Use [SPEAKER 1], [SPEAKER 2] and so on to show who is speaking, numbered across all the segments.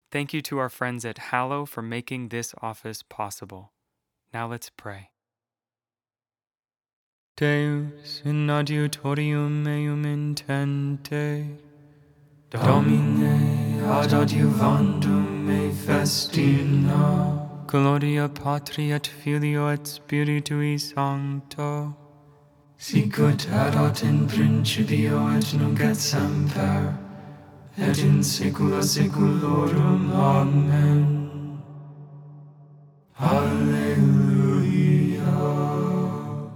[SPEAKER 1] Thank you to our friends at Hallow for making this office possible. Now let's pray. Deus in adiutorium meum intente, Domine ad adiuvandum me festina, Gloria Patri et Filio et Spiritui Sancto, sicut erat in principio et nunc et semper, et in saecula saeculorum. Amen. Alleluia.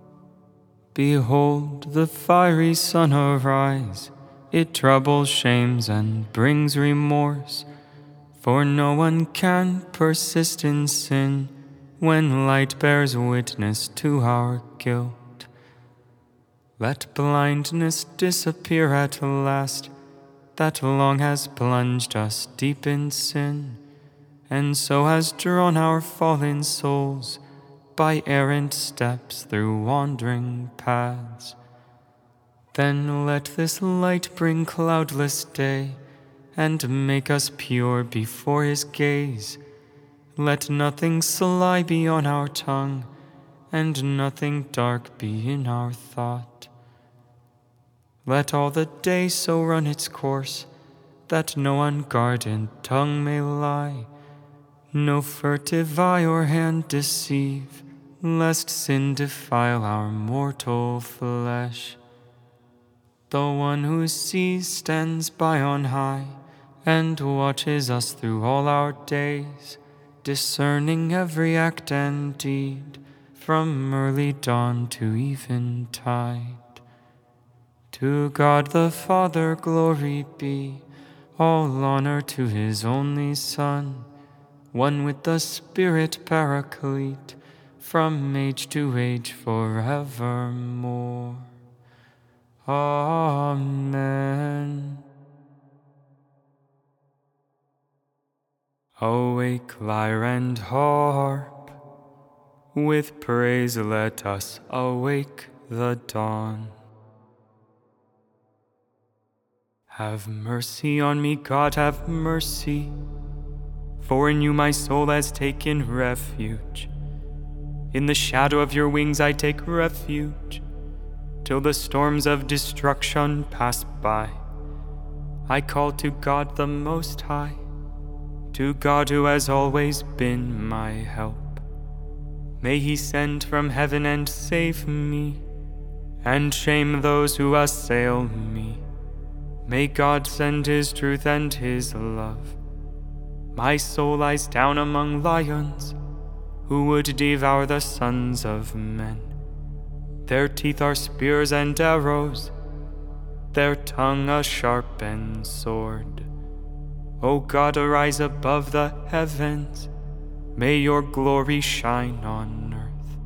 [SPEAKER 1] Behold the fiery sun arise. It troubles, shames, and brings remorse. For no one can persist in sin when light bears witness to our guilt. Let blindness disappear at last, that long has plunged us deep in sin, and so has drawn our fallen souls by errant steps through wandering paths. Then let this light bring cloudless day, and make us pure before his gaze. Let nothing sly be on our tongue, and nothing dark be in our thought. Let all the day so run its course, that no unguarded tongue may lie, no furtive eye or hand deceive, lest sin defile our mortal flesh. The one who sees stands by on high, and watches us through all our days, discerning every act and deed, from early dawn to eventide. To God the Father glory be, all honor to his only Son, one with the Spirit Paraclete, from age to age forevermore. Amen. Awake, lyre and harp, with praise let us awake the dawn. Have mercy on me, God, have mercy, for in you my soul has taken refuge. In the shadow of your wings I take refuge, till the storms of destruction pass by. I call to God the Most High, to God who has always been my help. May he send from heaven and save me, and shame those who assail me. May God send his truth and his love. My soul lies down among lions, who would devour the sons of men. Their teeth are spears and arrows, their tongue a sharpened sword. O God, arise above the heavens, may your glory shine on earth.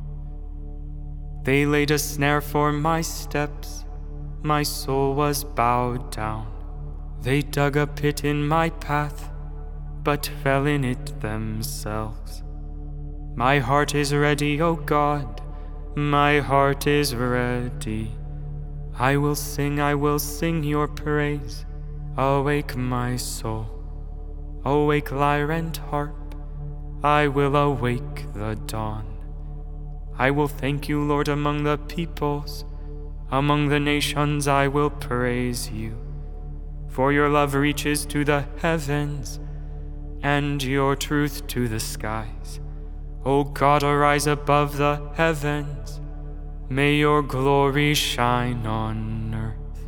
[SPEAKER 1] They laid a snare for my steps, my soul was bowed down. They dug a pit in my path, but fell in it themselves. My heart is ready, O God, my heart is ready. I will sing your praise. Awake my soul, awake lyre and harp, I will awake the dawn. I will thank you, Lord, among the peoples. Among the nations I will praise you. For your love reaches to the heavens, and your truth to the skies. O God, arise above the heavens, may your glory shine on earth.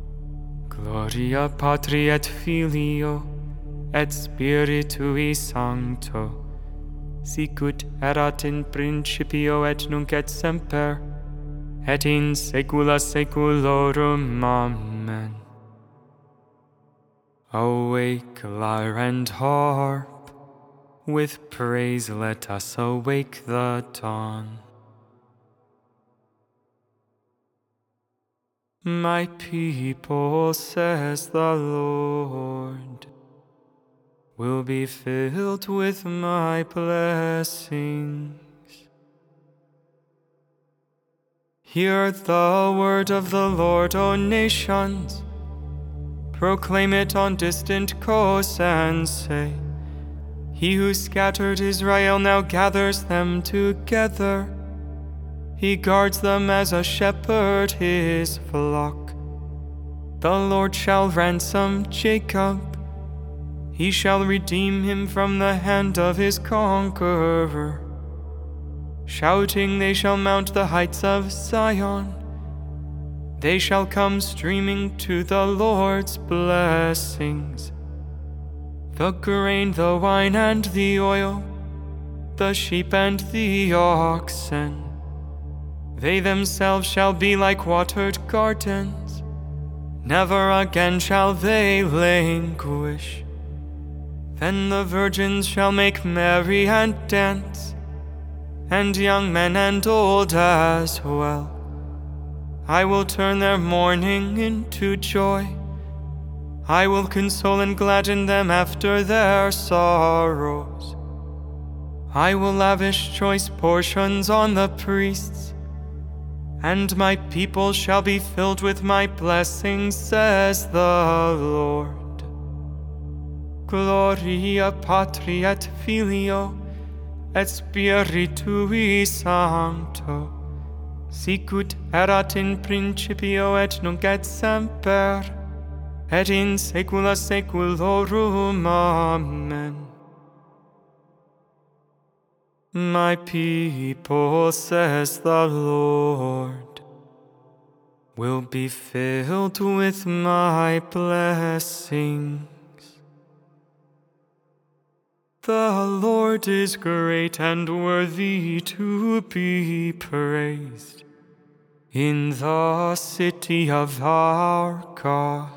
[SPEAKER 1] Gloria Patri et Filio et Spiritui Sancto, sicut erat in principio et nunc et semper, et in saecula saeculorum. Amen. Awake, lyre and harp, with praise let us awake the dawn. My people, says the Lord, will be filled with my blessings. Hear the word of the Lord, O nations. Proclaim it on distant coasts and say, He who scattered Israel now gathers them together. He guards them as a shepherd his flock. The Lord shall ransom Jacob. He shall redeem him from the hand of his conqueror. Shouting, they shall mount the heights of Zion. They shall come streaming to the Lord's blessings. The grain, the wine, and the oil, the sheep and the oxen. They themselves shall be like watered gardens. Never again shall they languish. Then the virgins shall make merry and dance, and young men and old as well. I will turn their mourning into joy. I will console and gladden them after their sorrows. I will lavish choice portions on the priests, and my people shall be filled with my blessings, says the Lord. Gloria Patri et Filio et Spiritui Sancto, sic ut erat in principio et nunc et semper, et in saecula saeculorum. Amen. My people, says the Lord, will be filled with my blessings. The Lord is great and worthy to be praised in the city of our God.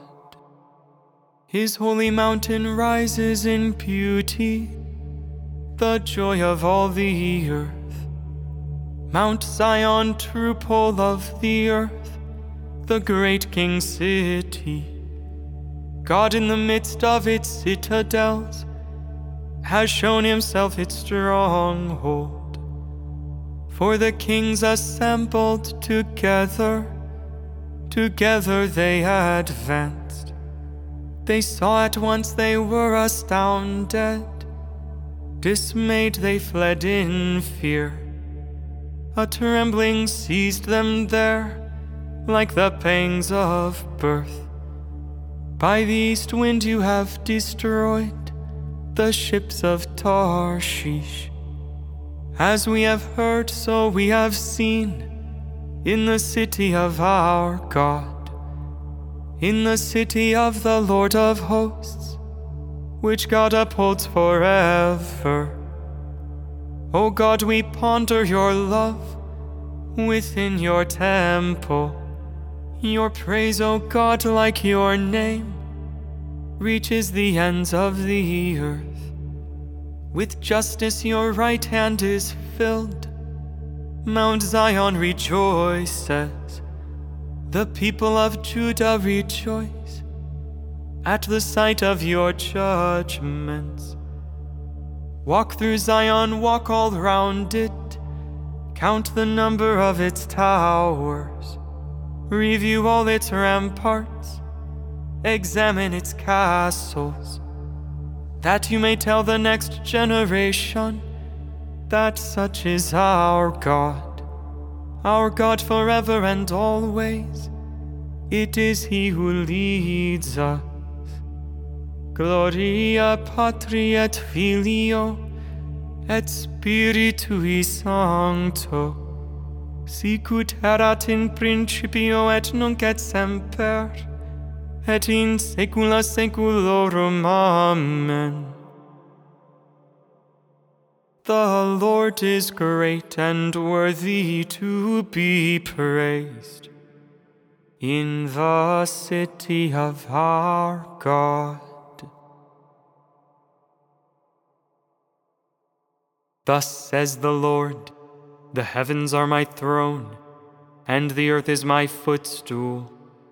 [SPEAKER 1] His holy mountain rises in beauty, the joy of all the earth. Mount Zion, true pole of the earth, the great King city. God in the midst of its citadels has shown himself its stronghold. For the kings assembled together, together they advanced. They saw at once, they were astounded. Dismayed they fled in fear. A trembling seized them there, like the pangs of birth. By the east wind you have destroyed the ships of Tarshish. As we have heard, so we have seen, in the city of our God, in the city of the Lord of hosts, which God upholds forever. O God, we ponder your love within your temple. Your praise, O God, like your name, reaches the ends of the earth. With justice your right hand is filled. Mount Zion rejoices. The people of Judah rejoice at the sight of your judgments. Walk through Zion, walk all round it. Count the number of its towers. Review all its ramparts. Examine its castles, that you may tell the next generation that such is our God forever and always. It is He who leads us. Gloria Patri et Filio et Spiritui Sancto, sic ut erat in principio et nunc et semper, et in saecula saeculorum. Amen. The Lord is great and worthy to be praised in the city of our God. Thus says the Lord, the heavens are my throne, and the earth is my footstool.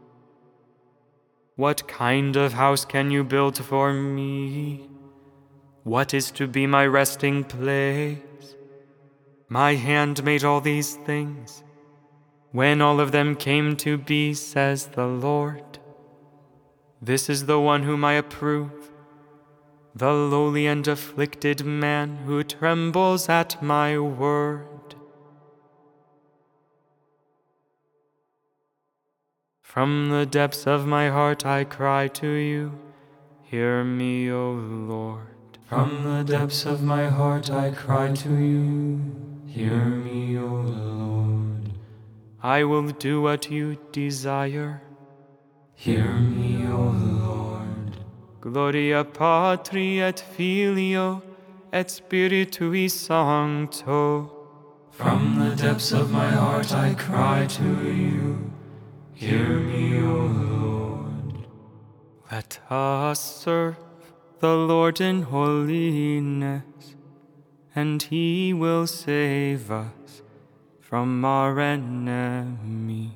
[SPEAKER 1] What kind of house can you build for me? What is to be my resting place? My hand made all these things, when all of them came to be, says the Lord. This is the one whom I approve, the lowly and afflicted man who trembles at my word. From the depths of my heart I cry to you, hear me, O Lord. From the depths of my heart I cry to you, hear me, O Lord. I will do what you desire. Hear me, O Lord. Gloria Patri et Filio et Spiritui Sancto. From the depths of my heart I cry to you, hear me, O Lord. Let us serve the Lord in holiness, and He will save us from our enemies.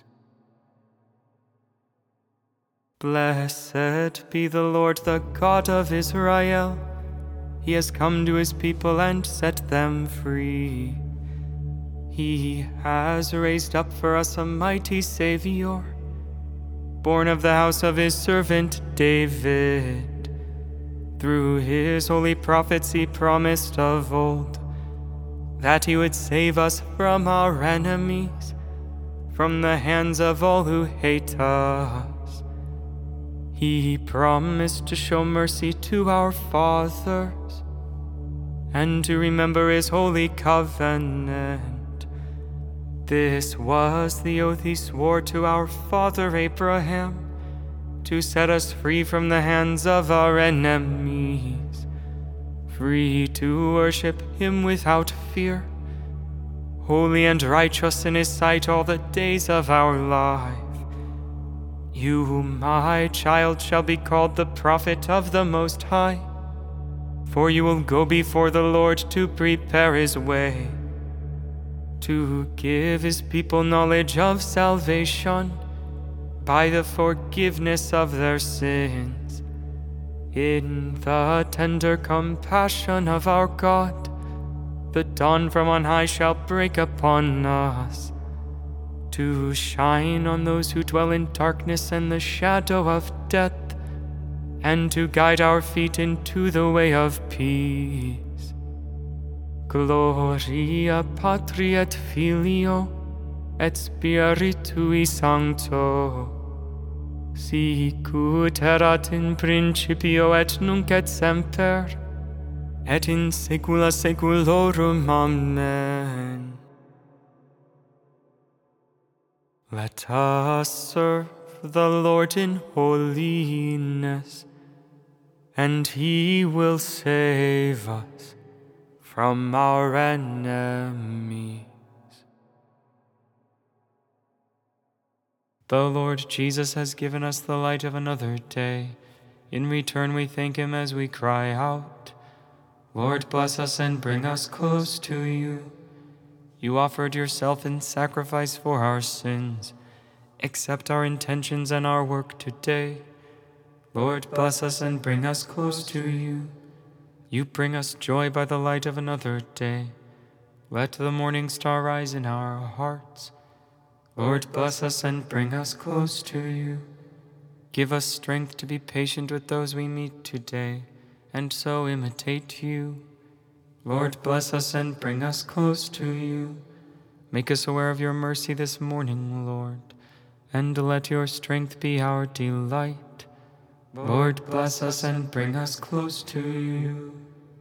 [SPEAKER 1] Blessed be the Lord, the God of Israel. He has come to His people and set them free. He has raised up for us a mighty Savior, born of the house of His servant David. Through His holy prophets He promised of old that He would save us from our enemies, from the hands of all who hate us. He promised to show mercy to our fathers and to remember His holy covenant. This was the oath He swore to our father Abraham, to set us free from the hands of our enemies, free to worship Him without fear, holy and righteous in His sight all the days of our life. You, my child, shall be called the prophet of the Most High, for you will go before the Lord to prepare His way, to give His people knowledge of salvation by the forgiveness of their sins, in the tender compassion of our God. The dawn from on high shall break upon us, to shine on those who dwell in darkness and the shadow of death, and to guide our feet into the way of peace. Gloria Patri et Filio et Spiritui Sancto, sicut erat in principio et nunc et semper, et in saecula saeculorum. Amen. Let us serve the Lord in holiness, and He will save us from our enemies. The Lord Jesus has given us the light of another day. In return we thank Him as we cry out, Lord, bless us and bring us close to you. You offered yourself in sacrifice for our sins. Accept our intentions and our work today. Lord, bless us and bring us close to you. You bring us joy by the light of another day. Let the morning star rise in our hearts. Lord, bless us and bring us close to you. Give us strength to be patient with those we meet today, and so imitate you. Lord, bless us and bring us close to you. Make us aware of your mercy this morning, Lord, and let your strength be our delight. Lord, bless us and bring us close to you.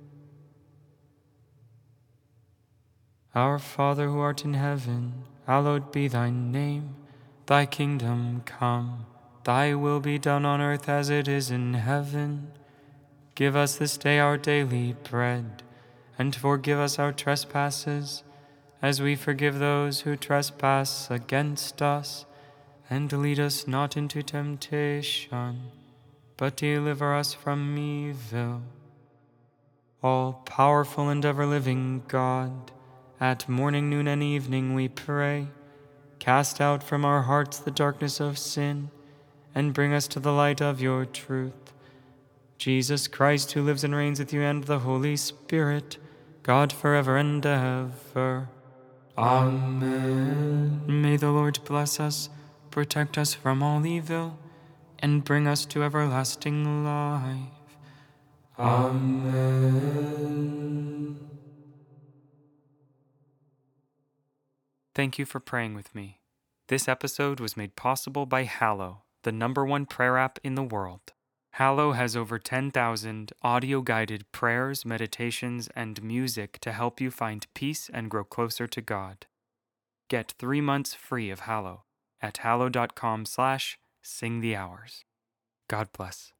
[SPEAKER 1] Our Father who art in heaven, hallowed be thy name. Thy kingdom come, thy will be done on earth as it is in heaven. Give us this day our daily bread, and forgive us our trespasses, as we forgive those who trespass against us. And lead us not into temptation, but deliver us from evil. All-powerful and ever-living God, at morning, noon, and evening we pray, cast out from our hearts the darkness of sin, and bring us to the light of your truth. Jesus Christ, who lives and reigns with you and the Holy Spirit, God forever and ever. Amen. May the Lord bless us, protect us from all evil, and bring us to everlasting life. Amen. Thank you for praying with me. This episode was made possible by Hallow, the #1 prayer app in the world. Hallow has over 10,000 audio-guided prayers, meditations, and music to help you find peace and grow closer to God. Get 3 months free of Hallow at hallow.com/singthehours. God bless.